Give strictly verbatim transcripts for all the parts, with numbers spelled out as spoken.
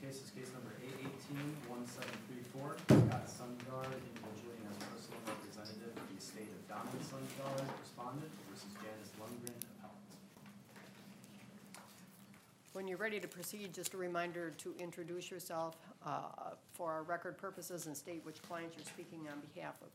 case is case number A eighteen one seven three four. Scott Sundgaard, individually and as personal representative of the estate of Donald Sundgaard, respondent, versus Janice Lundgren, appellant. When you're ready to proceed, just a reminder to introduce yourself uh, for our record purposes and state which client you're speaking on behalf of.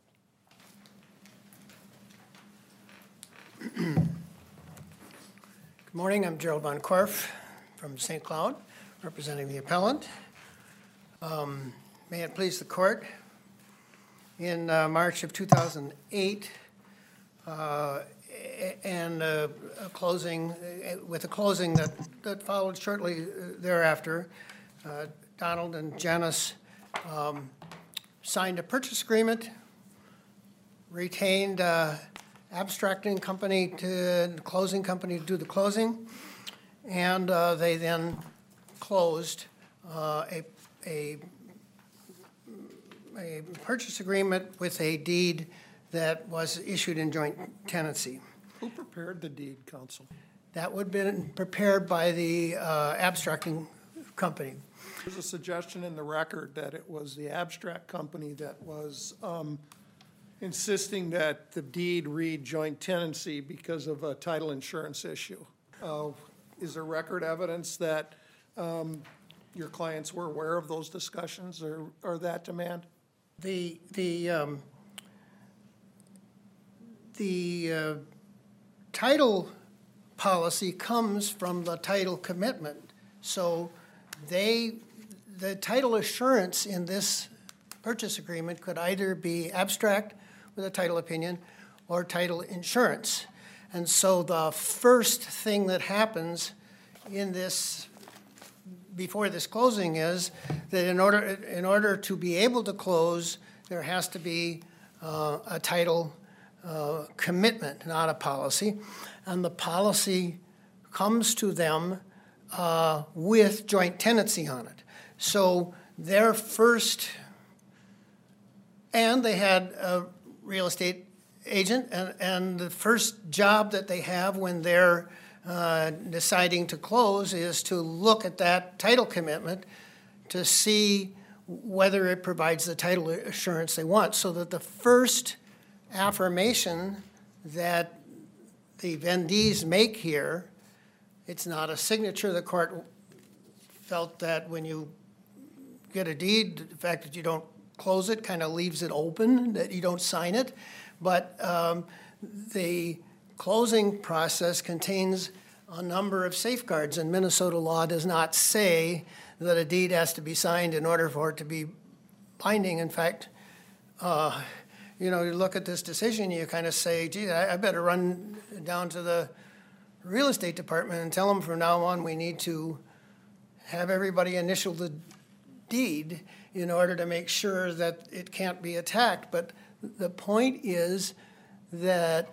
Good morning, I'm Gerald Von Korf from Saint Cloud, representing the appellant. Um, may it please the court, in uh, March of two thousand eight, uh, and uh, a closing, uh, with a closing that, that followed shortly thereafter, uh, Donald and Janice um, signed a purchase agreement, retained uh, abstracting company to closing company to do the closing, and uh, they then closed uh, a, a a purchase agreement with a deed that was issued in joint tenancy. Who prepared the deed, counsel? That would have been prepared by the uh, abstracting company. There's a suggestion in the record that it was the abstract company that was um, insisting that the deed read joint tenancy because of a title insurance issue. Uh, is there record evidence that um, your clients were aware of those discussions or, or that demand? The the um, the uh, title policy comes from the title commitment, so they the title assurance in this purchase agreement could either be abstract with a title opinion or title insurance. And so the first thing that happens in this, before this closing, is that in order, in order to be able to close, there has to be uh, a title uh, commitment, not a policy. And the policy comes to them uh, with joint tenancy on it. So their first, and they had a real estate agent, and, and the first job that they have when they're uh, deciding to close is to look at that title commitment to see whether it provides the title assurance they want, so that the first affirmation that the vendees make here, it's not a signature. The court felt that when you get a deed, the fact that you don't close it kind of leaves it open, that you don't sign it. But um, the closing process contains a number of safeguards, and Minnesota law does not say that a deed has to be signed in order for it to be binding. In fact, uh, you know, you look at this decision, you kind of say, gee, I, I better run down to the real estate department and tell them from now on we need to have everybody initial the deed in order to make sure that it can't be attacked. But the point is that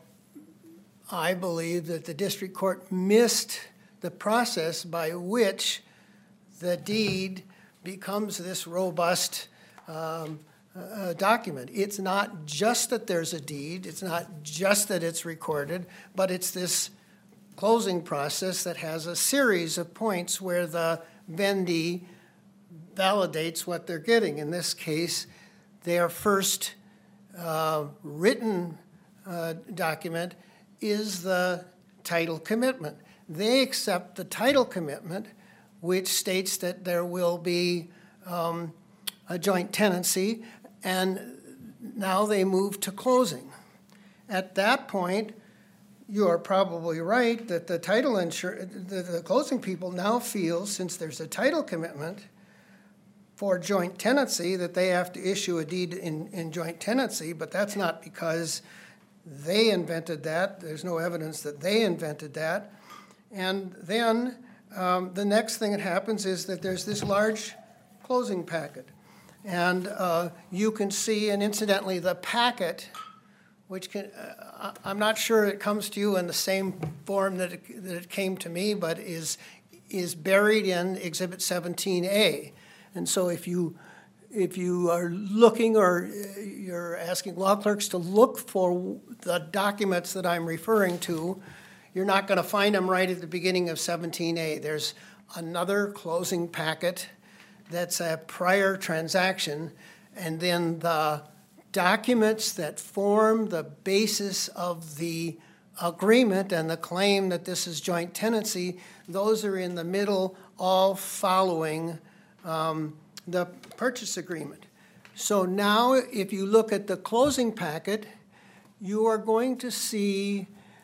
I believe that the district court missed the process by which the deed becomes this robust um, uh, document. It's not just that there's a deed, it's not just that it's recorded, but it's this closing process that has a series of points where the vendee validates what they're getting. In this case, their first uh, written uh, document is the title commitment. They accept the title commitment, which states that there will be um, a joint tenancy, and now they move to closing. At that point, you are probably right that the title insur- the, the closing people now feel, since there's a title commitment for joint tenancy, that they have to issue a deed in, in joint tenancy, but that's not because they invented that. There's no evidence that they invented that. And then um, the next thing that happens is that there's this large closing packet. And uh, you can see, and incidentally, the packet, which can, uh, I'm not sure it comes to you in the same form that it, that it came to me, but is, is buried in Exhibit seventeen A. And so if you if you are looking or you're asking law clerks to look for the documents that I'm referring to, you're not going to find them right at the beginning of seventeen A. There's another closing packet that's a prior transaction, and then the documents that form the basis of the agreement and the claim that this is joint tenancy, those are in the middle, all following um, the purchase agreement. So now, if you look at the closing packet, you are going to see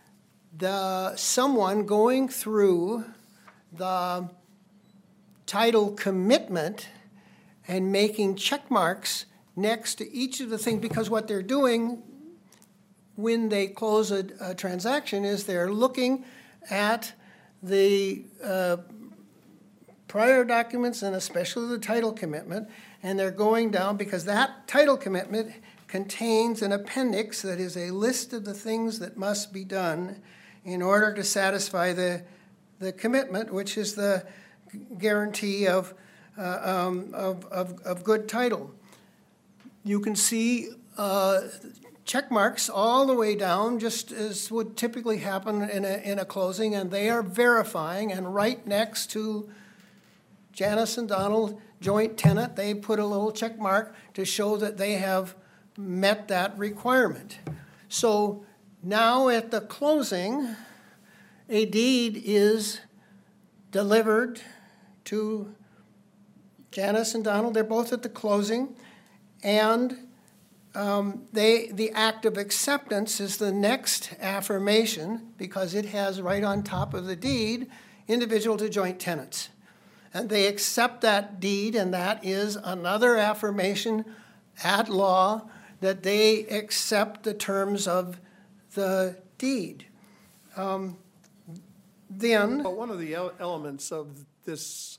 the someone going through the title commitment and making check marks next to each of the things, because what they're doing when they close a, a transaction is they're looking at the uh, prior documents and especially the title commitment, and they're going down because that title commitment contains an appendix that is a list of the things that must be done in order to satisfy the, the commitment, which is the guarantee of, uh, um, of, of, of good title. You can see uh, check marks all the way down, just as would typically happen in a, in a closing, and they are verifying, and right next to Janice and Donald, joint tenant, they put a little check mark to show that they have met that requirement. So now at the closing, a deed is delivered to Janice and Donald. They're both at the closing, and um, they the act of acceptance is the next affirmation, because it has right on top of the deed individual to joint tenants. And they accept that deed, and that is another affirmation at law that they accept the terms of the deed. Um, then... But one of the el- elements of this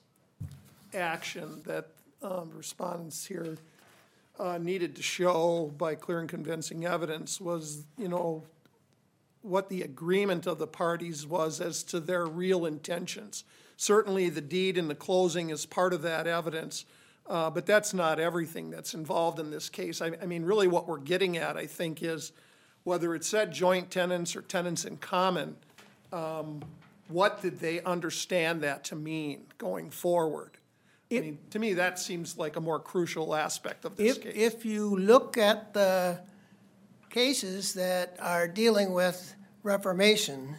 action that um, respondents here uh, needed to show by clear and convincing evidence was, you know, what the agreement of the parties was as to their real intentions. Certainly the deed and the closing is part of that evidence, uh, but that's not everything that's involved in this case. I, I mean, really what we're getting at, I think, is whether it said joint tenants or tenants in common, um, what did they understand that to mean going forward? I mean, to me, that seems like a more crucial aspect of this If, case. if you look at the cases that are dealing with reformation,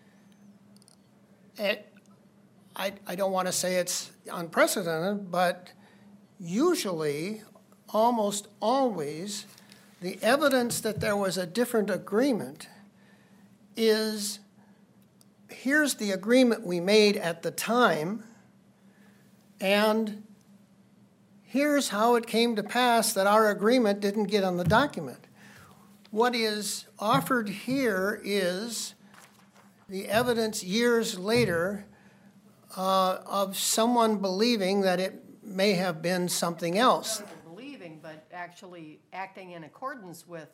it, I, I don't want to say it's unprecedented, but usually, almost always, the evidence that there was a different agreement is, here's the agreement we made at the time, and here's how it came to pass that our agreement didn't get on the document. What is offered here is the evidence years later uh, of someone believing that it may have been something else. Not only believing, but actually acting in accordance with.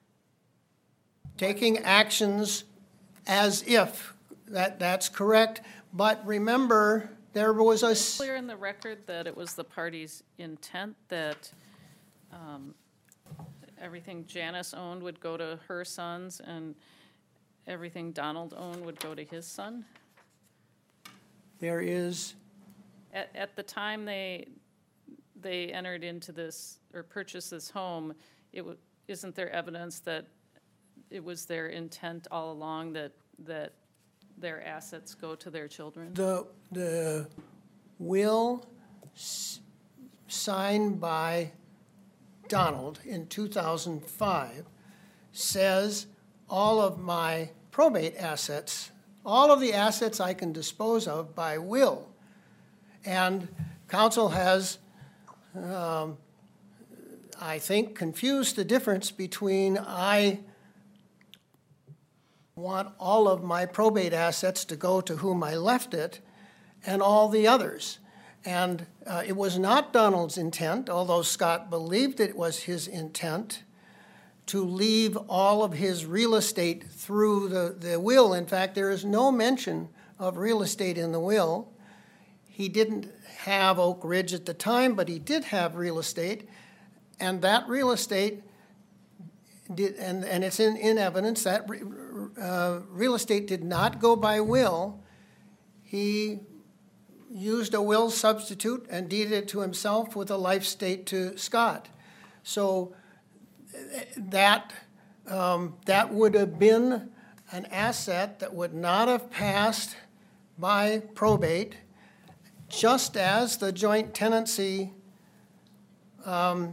Taking actions as if, that, that's correct. But remember, there was a... s- Clear in the record that it was the party's intent that um, everything Janice owned would go to her sons and everything Donald owned would go to his son? There is... At, at the time they, they entered into this, or purchased this home, it wa, isn't there evidence that it was their intent all along that, that their assets go to their children? The, the will s- signed by Donald in two thousand five says all of my probate assets, all of the assets I can dispose of by will. And council has, um, I think, confused the difference between I want all of my probate assets to go to whom I left it and all the others. And uh, it was not Donald's intent, although Scott believed it was his intent, to leave all of his real estate through the, the will. In fact, there is no mention of real estate in the will. He didn't have Oak Ridge at the time, but he did have real estate, and that real estate did, and, and it's in, in evidence, that re, uh, real estate did not go by will. He used a will substitute and deeded it to himself with a life estate to Scott. So eh, that, um, that would have been an asset that would not have passed by probate, just as the joint tenancy um,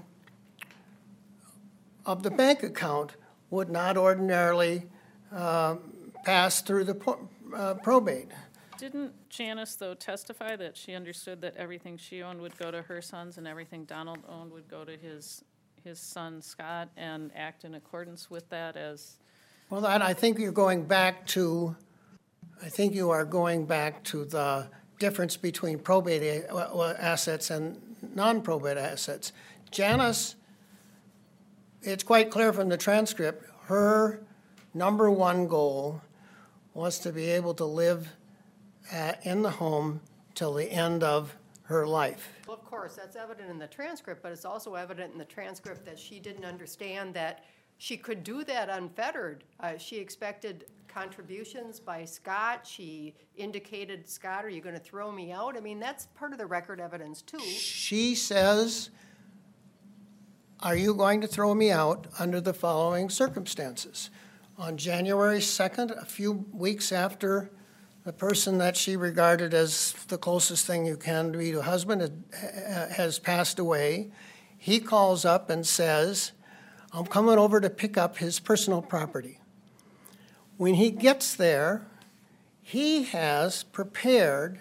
of the bank account would not ordinarily um, pass through the po- uh, probate. Didn't Janice, though, testify that she understood that everything she owned would go to her sons and everything Donald owned would go to his, his son Scott, and act in accordance with that as? Well, that, I think you're going back to, I think you are going back to the difference between probate a- assets and non-probate assets. Janice, it's quite clear from the transcript, her number one goal was to be able to live uh, in the home till the end of her life. Well, of course, that's evident in the transcript, but it's also evident in the transcript that she didn't understand that she could do that unfettered. Uh, She expected contributions by Scott. She indicated, Scott, are you going to throw me out? I mean, that's part of the record evidence, too. She says, are you going to throw me out under the following circumstances? On January second, a few weeks after the person that she regarded as the closest thing you can be to a husband had- has passed away, he calls up and says, I'm coming over to pick up his personal property. When he gets there, he has prepared,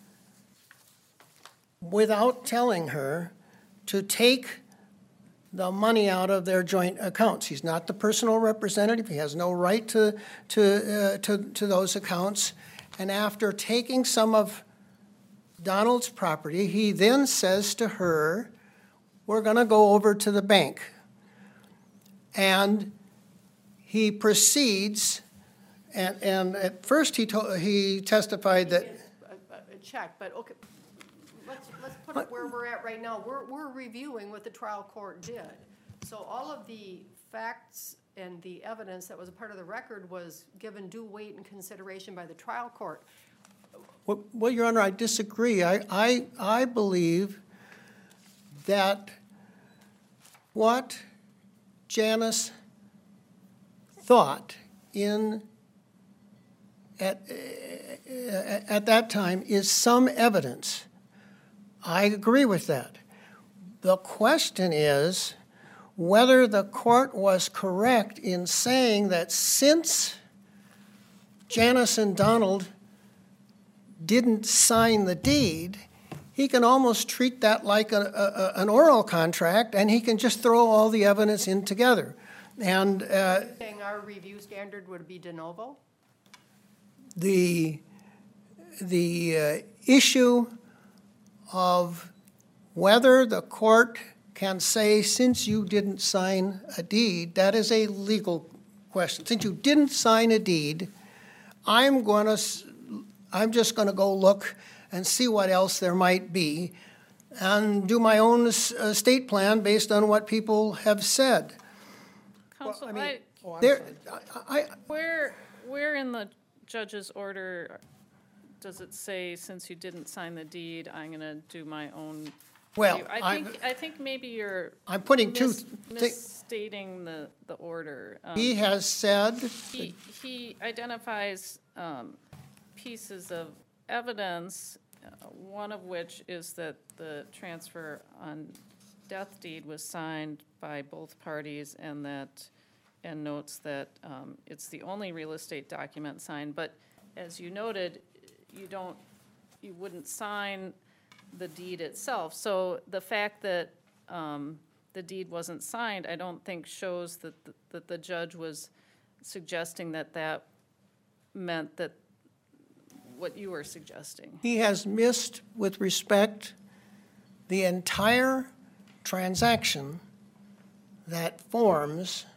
without telling her, to take the money out of their joint accounts. He's not the personal representative. He has no right to, to, uh, to, to those accounts. And after taking some of Donald's property, he then says to her, we're going to go over to the bank. And he proceeds, and, and at first he, to, he testified that, A- a- a check, but okay, let's, let's put it where we're at right now. We're, we're reviewing what the trial court did. So all of the facts and the evidence that was a part of the record was given due weight and consideration by the trial court. well, well, Your Honor, I disagree. I, I, I believe that what Janice thought in at, at that time is some evidence. I agree with that. The question is whether the court was correct in saying that since Janice and Donald didn't sign the deed, he can almost treat that like a, a, an oral contract, and he can just throw all the evidence in together. And uh, Saying our review standard would be de novo? the, the uh, issue of whether the court can say, since you didn't sign a deed, that is a legal question. Since you didn't sign a deed, I'm going to, I'm just going to go look and see what else there might be and do my own estate plan based on what people have said. Counsel, I mean, I, Oh, I'm There, sorry. I, I, where, where in the judge's order does it say, since you didn't sign the deed, I'm going to do my own? well, review? I I'm, think, I think maybe you're I'm putting two, mis- thi- misstating the, the order. Um, he has said, He, he identifies um, pieces of evidence, uh, one of which is that the transfer on death deed was signed by both parties, and that, and notes that um, it's the only real estate document signed. But as you noted, you don't, you wouldn't sign the deed itself. So the fact that um, the deed wasn't signed, I don't think shows that, the- that the judge was suggesting that that meant that what you were suggesting. he has missed, with respect, the entire transaction that forms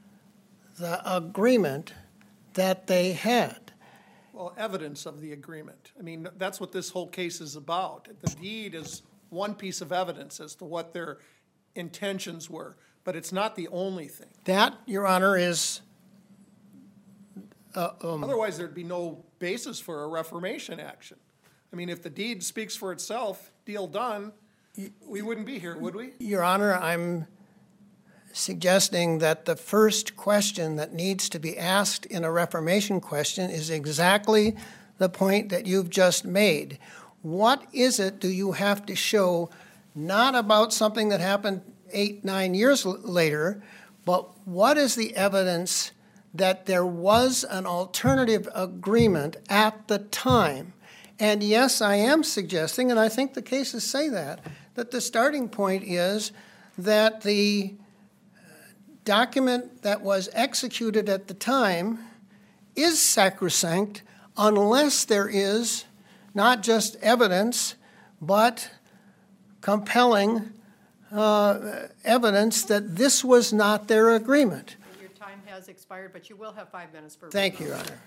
the agreement that they had. Well, evidence of the agreement. I mean, that's what this whole case is about. The deed is one piece of evidence as to what their intentions were, but it's not the only thing. That, Your Honor, is, uh, um, Otherwise, there'd be no basis for a reformation action. I mean, if the deed speaks for itself, deal done, we wouldn't be here, would we? Your Honor, I'm suggesting that the first question that needs to be asked in a reformation question is exactly the point that you've just made. What is it do you have to show, not about something that happened eight, nine years l- later, but what is the evidence that there was an alternative agreement at the time? And yes, I am suggesting, and I think the cases say that, that the starting point is that the document that was executed at the time is sacrosanct unless there is not just evidence, but compelling uh, evidence that this was not their agreement. Your time has expired, but you will have five minutes for. Thank you, Your Honor.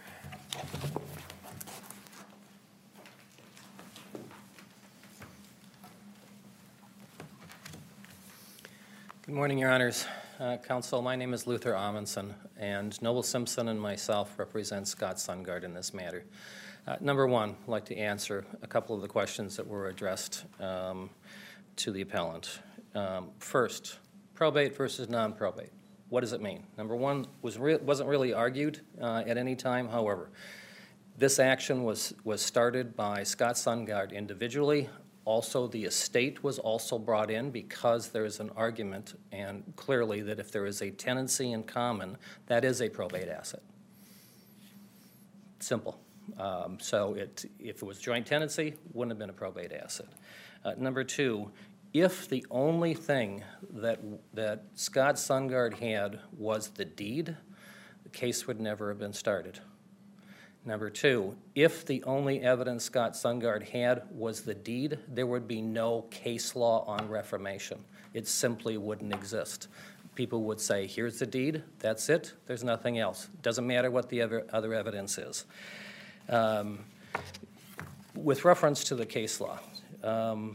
Good morning, Your Honors. Uh, Counsel, my name is Luther Amundson, and Noble Simpson and myself represent Scott Sungard in this matter. Uh, number one, I'd like to answer a couple of the questions that were addressed um, to the appellant. Um, first, probate versus non-probate. What does it mean? Number one, was re- wasn't really argued uh, at any time. However, this action was, was started by Scott Sungard individually. Also, the estate was also brought in because there is an argument, and clearly, that if there is a tenancy in common, that is a probate asset. Simple. Um, so it, if it was joint tenancy, wouldn't have been a probate asset. Uh, number two, if the only thing that, that Scott Sungard had was the deed, the case would never have been started. Number two, if the only evidence Scott Sungard had was the deed, there would be no case law on reformation. It simply wouldn't exist. People would say, here's the deed, that's it, there's nothing else. Doesn't matter what the other, other evidence is. Um, with reference to the case law, um,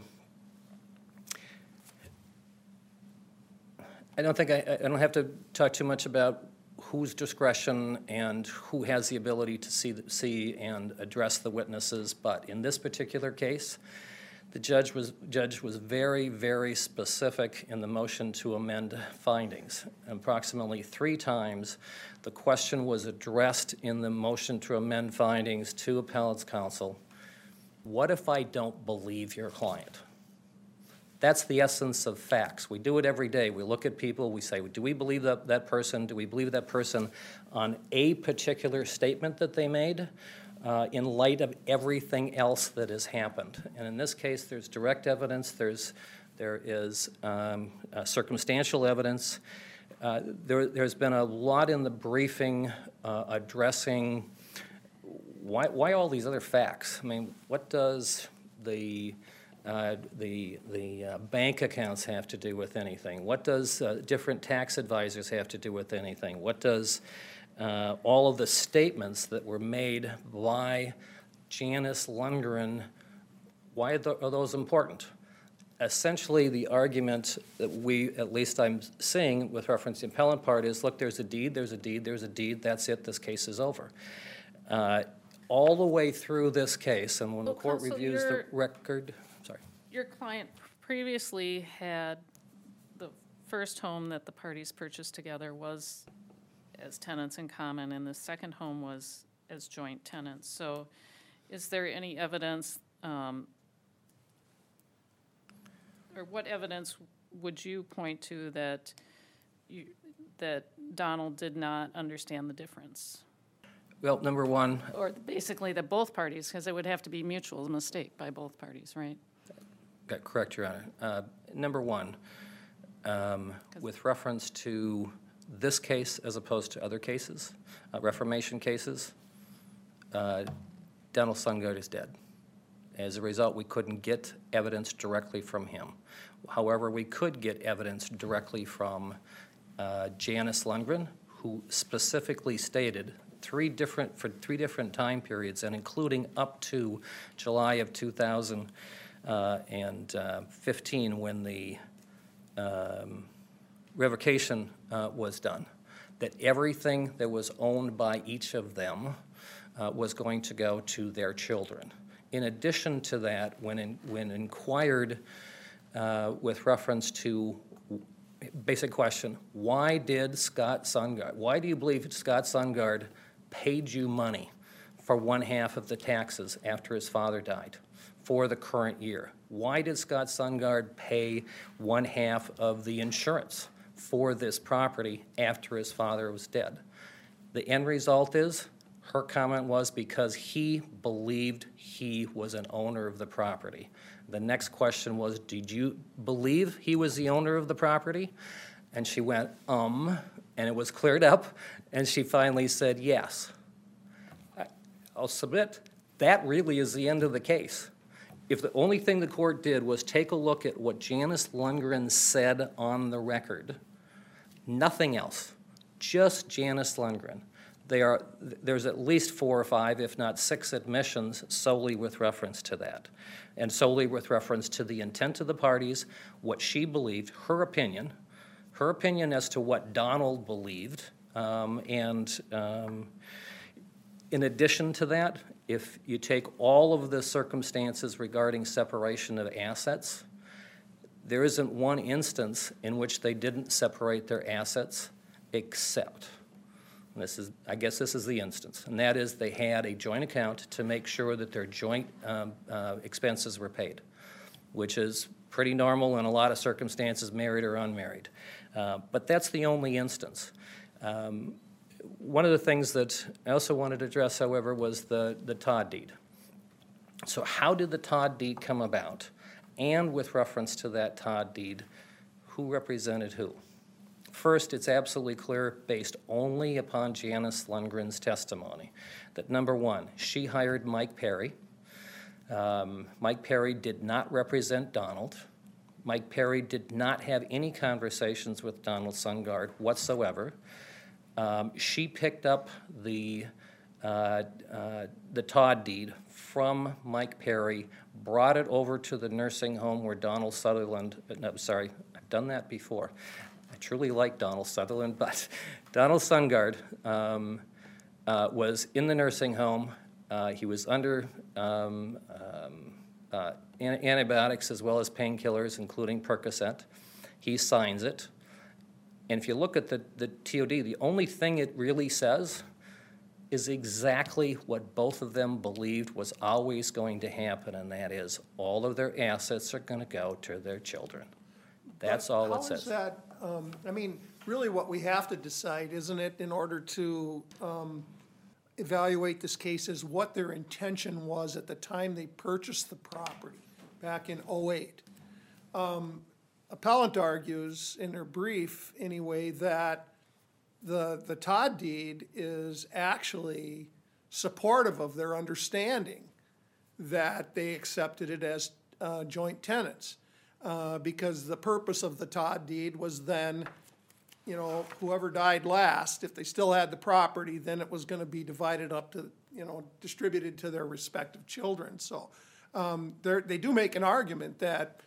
I don't think I, I don't have to talk too much about whose discretion and who has the ability to see, see and address the witnesses, but in this particular case, the judge was, judge was very, very specific in the motion to amend findings. Approximately three times, the question was addressed in the motion to amend findings to appellant's counsel, what if I don't believe your client? That's the essence of facts. We do it every day. We look at people, we say, do we believe that, that person? Do we believe that person on a particular statement that they made uh, in light of everything else that has happened? And in this case, there's direct evidence, there's, there is um, uh, circumstantial evidence. Uh, there, there's been a lot in the briefing uh, addressing why, why all these other facts? I mean, what does the Uh, the the uh, bank accounts have to do with anything? What does uh, different tax advisors have to do with anything? What does uh, all of the statements that were made by Janice Lundgren, why are, th- are those important? Essentially, the argument that we, at least I'm seeing with reference to the appellant part is, look, there's a deed, there's a deed, there's a deed, that's it, this case is over. Uh, all the way through this case, and when Well, the court Counsel, reviews the you're- record, sorry. Your client previously had, the first home that the parties purchased together was as tenants in common, and the second home was as joint tenants. So is there any evidence, um, or what evidence would you point to that you, that Donald did not understand the difference? Well, number one, Or basically that both parties, because it would have to be mutual mistake by both parties, right? got correct, Your Honor. Uh, number one, um, with reference to this case as opposed to other cases, uh, Reformation cases, uh, Donald Sungard is dead. As a result, we couldn't get evidence directly from him. However, we could get evidence directly from uh, Janice Lundgren, who specifically stated three different, for three different time periods, and including up to July of two thousand fifteen, when the um, revocation uh, was done, that everything that was owned by each of them uh, was going to go to their children. In addition to that, when, in, when inquired uh, with reference to basic question, why did Scott Sungard, why do you believe Scott Sungard paid you money for one half of the taxes after his father died for the current year? Why did Scott Sungard pay one half of the insurance for this property after his father was dead? The end result is, her comment was because he believed he was an owner of the property. The next question was, did you believe he was the owner of the property? And she went, um, and it was cleared up, and she finally said yes. I, I'll submit, that really is the end of the case. If the only thing the court did was take a look at what Janice Lundgren said on the record, nothing else, just Janice Lundgren. They are, there's at least four or five, if not six admissions solely with reference to that, and solely with reference to the intent of the parties, what she believed, her opinion, her opinion as to what Donald believed, um, and um, in addition to that, if you take all of the circumstances regarding separation of assets, there isn't one instance in which they didn't separate their assets except, and this is, I guess this is the instance, and that is they had a joint account to make sure that their joint um, uh, expenses were paid, which is pretty normal in a lot of circumstances, married or unmarried. Uh, but that's the only instance. Um, one of the things that I also wanted to address, however, was the, the Todd deed. So how did the Todd deed come about? And with reference to that Todd deed, who represented who? First, it's absolutely clear, based only upon Janice Lundgren's testimony, that number one, she hired Mike Perry. Um, Mike Perry did not represent Donald. Mike Perry did not have any conversations with Donald Sungard whatsoever. Um, she picked up the, uh, uh, the Todd deed from Mike Perry, brought it over to the nursing home where Donald Sutherland, no, sorry, I've done that before. I truly like Donald Sutherland, but Donald Sungard um, uh, was in the nursing home. Uh, he was under um, um, uh, an antibiotics as well as painkillers, including Percocet. He signs it. And if you look at the, the T O D, the only thing it really says is exactly what both of them believed was always going to happen, and that is all of their assets are going to go to their children. That's all it says. How is that, um, I mean, really what we have to decide, isn't it, in order to um, evaluate this case is what their intention was at the time they purchased the property back in oh eight. Um, Appellant argues in her brief, anyway, that the, the Todd deed is actually supportive of their understanding that they accepted it as uh, joint tenants. Uh, because the purpose of the Todd deed was then, you know, whoever died last, if they still had the property, then it was going to be divided up to, you know, distributed to their respective children. So um, they do make an argument that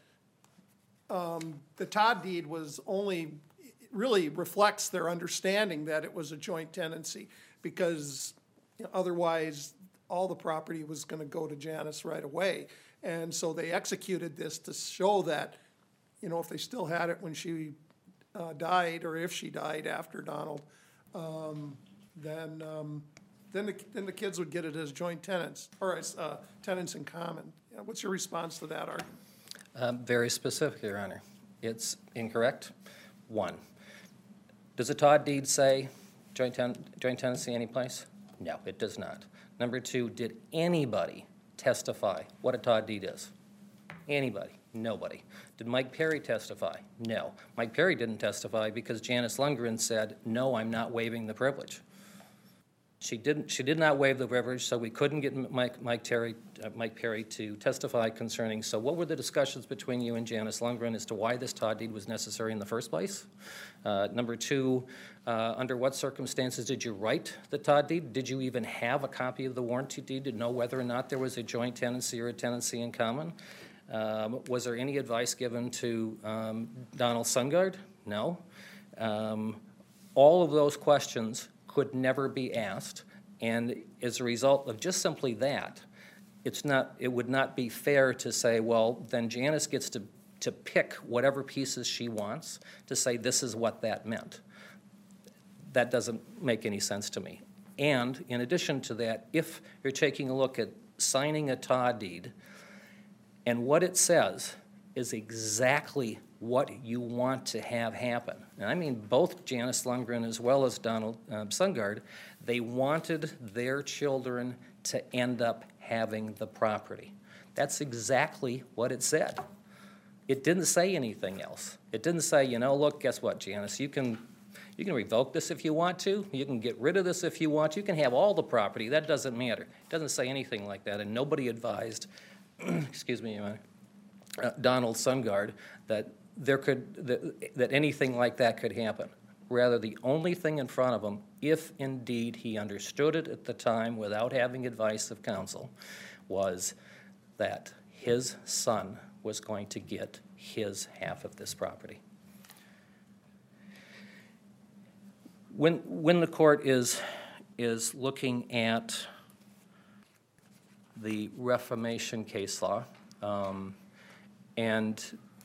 um, the Todd deed was only, really reflects their understanding that it was a joint tenancy, because you know, otherwise all the property was going to go to Janice right away. And so they executed this to show that, you know, if they still had it when she uh, died, or if she died after Donald, um, then um, then the then the kids would get it as joint tenants, or as uh, tenants in common. Yeah, what's your response to that argument? Um, very specific, Your Honor. It's incorrect. One, does the Todd deed say joint, ten joint tenancy anyplace? No, it does not. Number two, did anybody testify what a Todd deed is? Anybody? Nobody. Did Mike Perry testify? No. Mike Perry didn't testify because Janice Lundgren said, no, I'm not waiving the privilege. She didn't. She did not waive the privilege, so we couldn't get Mike, Mike, Terry, uh, Mike Perry to testify concerning. So what were the discussions between you and Janice Lundgren as to why this Todd deed was necessary in the first place? Uh, number two, uh, under what circumstances did you write the Todd deed? Did you even have a copy of the warranty deed to know whether or not there was a joint tenancy or a tenancy in common? Um, was there any advice given to um, Donald Sungard? No. Um, all of those questions could never be asked, and as a result of just simply that, it's not, it would not be fair to say, well, then Janice gets to, to pick whatever pieces she wants to say this is what that meant. That doesn't make any sense to me. And in addition to that, if you're taking a look at signing a T A deed, and what it says is exactly what you want to have happen. And I mean both Janice Lundgren as well as Donald um, Sundgaard, they wanted their children to end up having the property. That's exactly what it said. It didn't say anything else. It didn't say, you know, look, guess what, Janice, you can, you can revoke this if you want to, you can get rid of this if you want, you can have all the property, that doesn't matter. It doesn't say anything like that, and nobody advised, excuse me, uh, Donald Sundgaard, that there could, that, that anything like that could happen. Rather, the only thing in front of him, if indeed he understood it at the time without having advice of counsel, was that his son was going to get his half of this property. When, when the court is, is looking at the Reformation case law um, and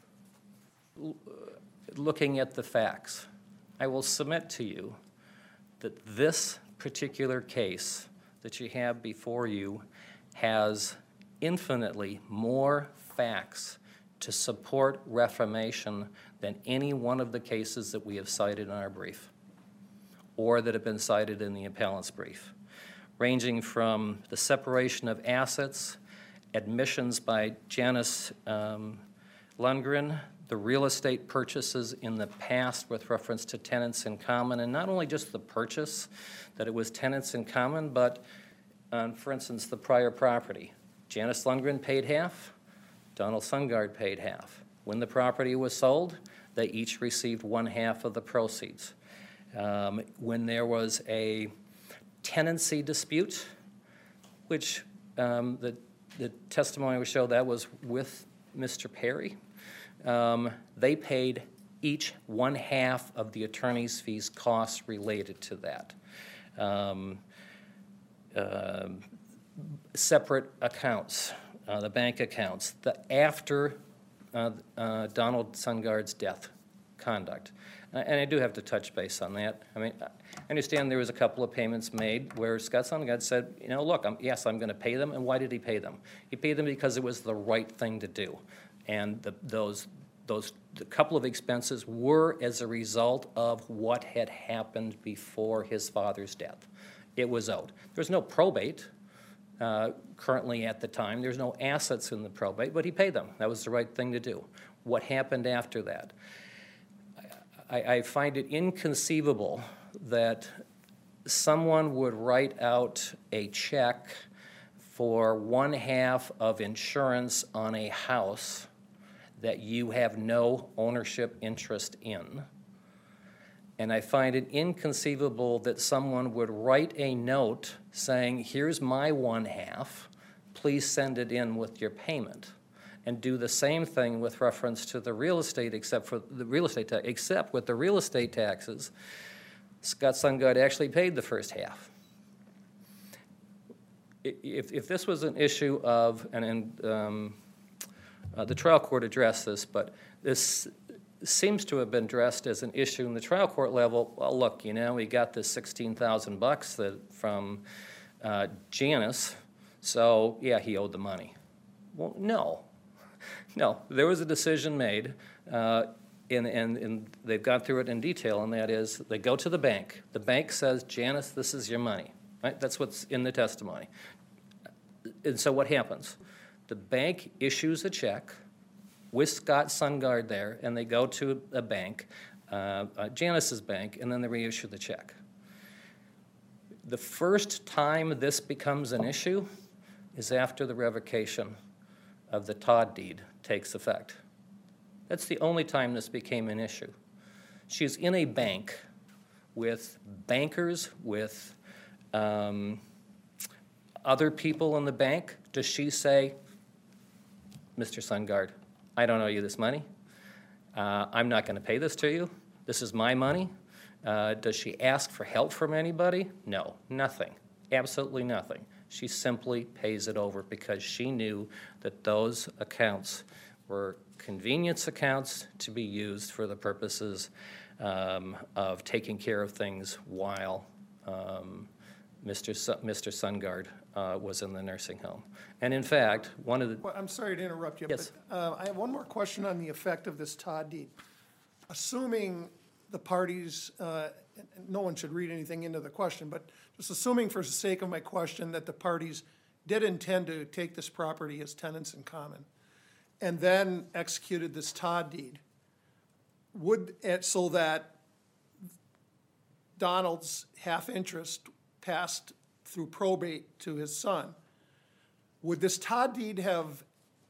l- looking at the facts, I will submit to you that this particular case that you have before you has infinitely more facts to support reformation than any one of the cases that we have cited in our brief or that have been cited in the appellant's brief, ranging from the separation of assets, admissions by Janice um, Lundgren, the real estate purchases in the past with reference to tenants in common, and not only just the purchase, that it was tenants in common, but, um, for instance, the prior property. Janice Lundgren paid half, Donald Sundgaard paid half. When the property was sold, they each received one half of the proceeds. Um, when there was a tenancy dispute, which um, the, the testimony would show that was with Mister Perry, um, they paid each one half of the attorney's fees costs related to that. Um, uh, separate accounts, uh, the bank accounts, the after uh, uh, Donald Sundgaard's death conduct. Uh, and I do have to touch base on that. I mean, I understand there was a couple of payments made where Scott Sundgaard said, you know, look, I'm, yes, I'm going to pay them. And why did he pay them? He paid them because it was the right thing to do. And the, those, those the couple of expenses were as a result of what had happened before his father's death. It was owed. There's no probate uh, currently at the time. There's no assets in the probate, but he paid them. That was the right thing to do. What happened after that? I, I find it inconceivable that someone would write out a check for one half of insurance on a house that you have no ownership interest in. And I find it inconceivable that someone would write a note saying, here's my one half, please send it in with your payment. And do the same thing with reference to the real estate, except for the real estate tax, except with the real estate taxes, Scott Sundgaard actually paid the first half. If, if this was an issue of, and, and um, uh, the trial court addressed this, but this seems to have been addressed as an issue in the trial court level. Well, look, you know, we got this sixteen thousand bucks that from uh, Janice, so yeah, he owed the money. Well, no, no. There was a decision made, uh, and, and, and they've gone through it in detail, and that is they go to the bank. The bank says, Janice, this is your money. Right? That's what's in the testimony. And so what happens? The bank issues a check with Scott Sundgaard there, and they go to a bank, uh, uh, Janice's bank, and then they reissue the check. The first time this becomes an issue is after the revocation of the Todd deed takes effect. That's the only time this became an issue. She's in a bank with bankers, with um, other people in the bank. Does she say, Mister Sundgaard, I don't owe you this money. Uh, I'm not going to pay this to you. This is my money. Uh, does she ask for help from anybody? No, nothing. Absolutely nothing. She simply pays it over because she knew that those accounts were convenience accounts to be used for the purposes um, of taking care of things while um, Mister Su- Mister Sungard uh, was in the nursing home. And in fact, one of the, Well, I'm sorry to interrupt you, Yes. but uh, I have one more question on the effect of this Todd deed. Assuming the parties, uh, and no one should read anything into the question, but just assuming for the sake of my question that the parties did intend to take this property as tenants in common, and then executed this Todd deed, would, it- so that Donald's half interest passed through probate to his son, would this Todd deed have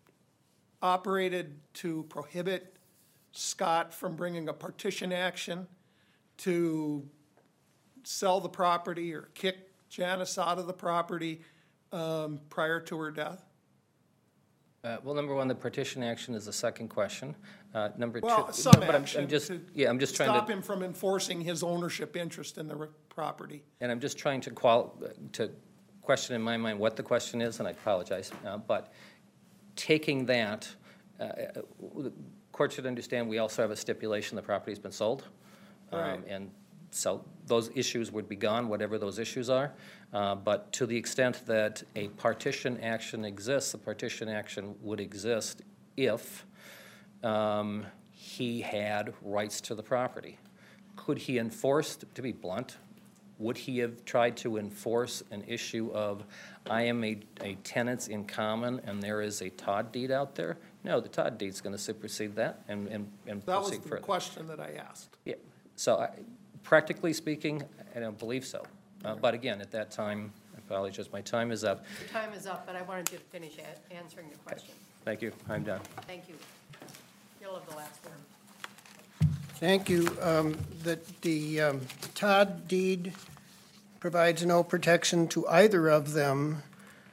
operated to prohibit Scott from bringing a partition action to sell the property or kick Janice out of the property um, prior to her death? uh, well, number one, the partition action is the second question. Uh, Number two. Well, no, some but I'm- I'm action just- to Yeah, I'm just trying to. stop him from enforcing his ownership interest in the re- property. And I'm just trying to qual, to question in my mind what the question is, and I apologize, uh, but taking that, uh, the court should understand, we also have a stipulation, the property's been sold. Um, Right. And so those issues would be gone, whatever those issues are. Uh, But to the extent that a partition action exists, the partition action would exist if um, he had rights to the property. Could he enforce, to be blunt, would he have tried to enforce an issue of, I am a, a tenants in common and there is a Todd deed out there? No, the Todd deed's gonna supersede that and, and, and That was proceed the further. question that I asked. Yeah, so I, practically speaking, I don't believe so. Uh, but again, at that time, I apologize, my time is up. Your time is up, but I wanted you to finish a- answering the question. Thank you, I'm done. Thank you. You'll have the last word. Thank you. Um, That the um, Todd deed provides no protection to either of them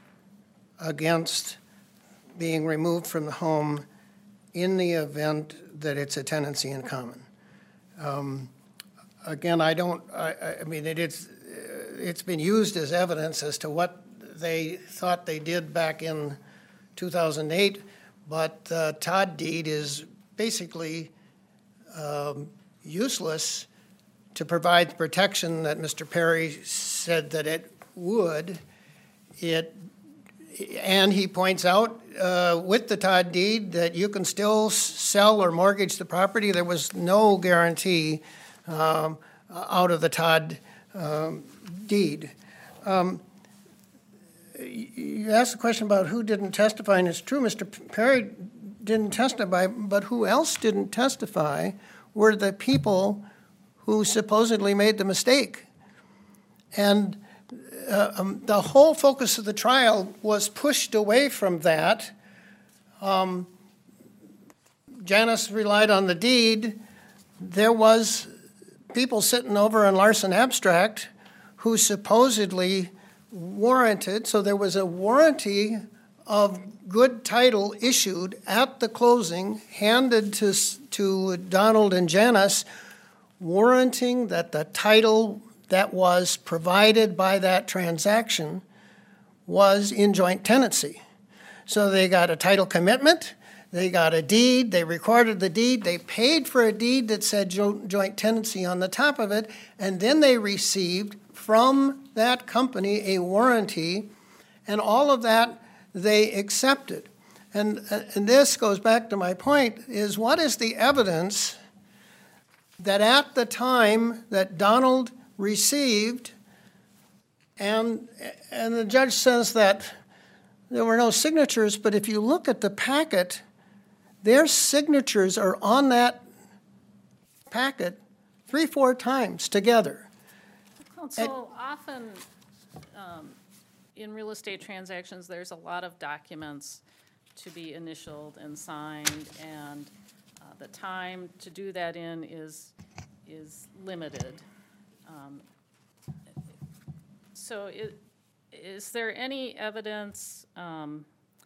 against being removed from the home in the event that it's a tenancy in common. Um, Again, I don't, I, I- I mean, it is, uh, it's been used as evidence as to what they thought they did back in two thousand eight, but the Todd deed is basically um, useless to provide the protection that Mister Perry said that it would. It, and he points out uh, with the Todd deed that you can still s- sell or mortgage the property. There was no guarantee um, out of the Todd um, deed. Um, y- You asked the question about who didn't testify, and it's true, Mister Perry didn't testify, but who else didn't testify were the people who supposedly made the mistake. And uh, um, the whole focus of the trial was pushed away from that. Um, Janice relied on the deed. There was people sitting over in Larson Abstract who supposedly warranted, so there was a warranty of good title issued at the closing, handed to, s- to Donald and Janice, warranting that the title that was provided by that transaction was in joint tenancy. So they got a title commitment, they got a deed, they recorded the deed, they paid for a deed that said jo- joint tenancy on the top of it, and then they received from that company a warranty, and all of that they accepted. And, and this goes back to my point, is what is the evidence that at the time that Donald received, and, and the judge says that there were no signatures, but if you look at the packet, their signatures are on that packet three, four times together. Counsel, often um, in real estate transactions, there's a lot of documents to be initialed and signed, and uh, the time to do that in is, is limited. Um, So i- is there any evidence um,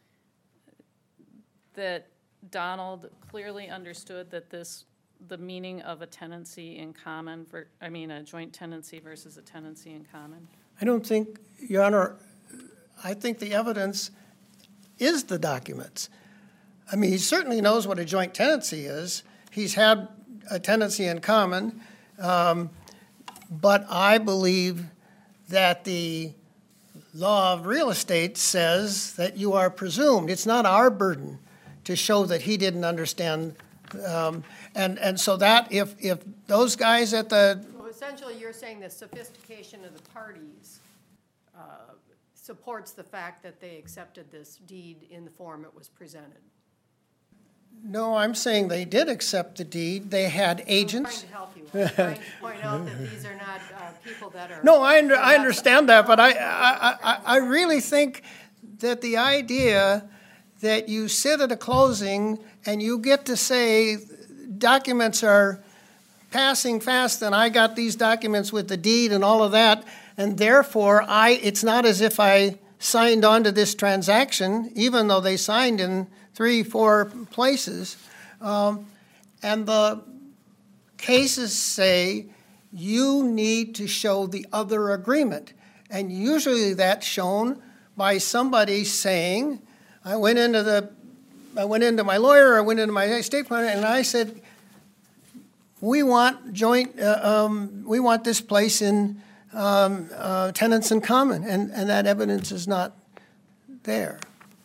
that Donald clearly understood that this, the meaning of a tenancy in common, ver- I mean, a joint tenancy versus a tenancy in common? I don't think, Your Honor, I think the evidence is the documents. I mean, he certainly knows what a joint tenancy is. He's had a tenancy in common, um, but I believe that the law of real estate says that you are presumed. It's not our burden to show that he didn't understand. Um, and, and so that if, if those guys at the, So essentially, you're saying the sophistication of the parties uh, supports the fact that they accepted this deed in the form it was presented. no, I'm saying they did accept the deed. They had I'm agents. trying to help you. I'm trying to point out that these are not uh, people that are. No, I, under, are I not- understand that, but I, I, I, I really think that the idea that you sit at a closing and you get to say documents are passing fast and I got these documents with the deed and all of that, and therefore I, it's not as if I signed on to this transaction, even though they signed in three, four places. Um, and the cases say you need to show the other agreement. And usually that's shown by somebody saying, I went into the, I went into my lawyer, I went into my estate planner, and I said, we want joint, uh, um, we want this place in um, uh, tenants in common, and, and that evidence is not there.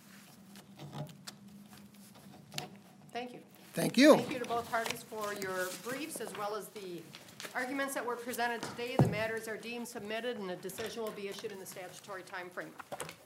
Thank you. Thank you. Thank you to both parties for your briefs as well as the arguments that were presented today. The matters are deemed submitted and a decision will be issued in the statutory timeframe.